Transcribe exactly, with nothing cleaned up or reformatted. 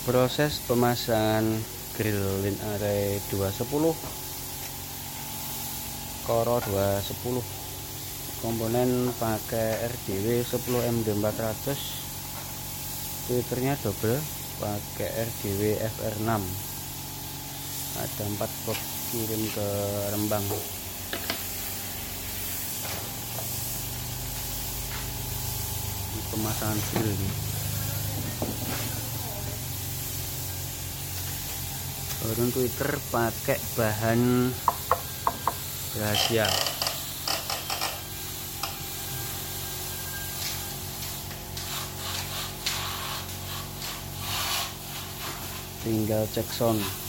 Proses pemasangan grill WinArray dua sepuluh Koro dua sepuluh. Komponen pakai R D W sepuluh M D empat ratus, tweeternya double pakai R D W F R enam. Ada empat box kirim ke Rembang. Ini pemasangan grill ini. Turun Twitter pakai bahan rahasia. Tinggal cek sound.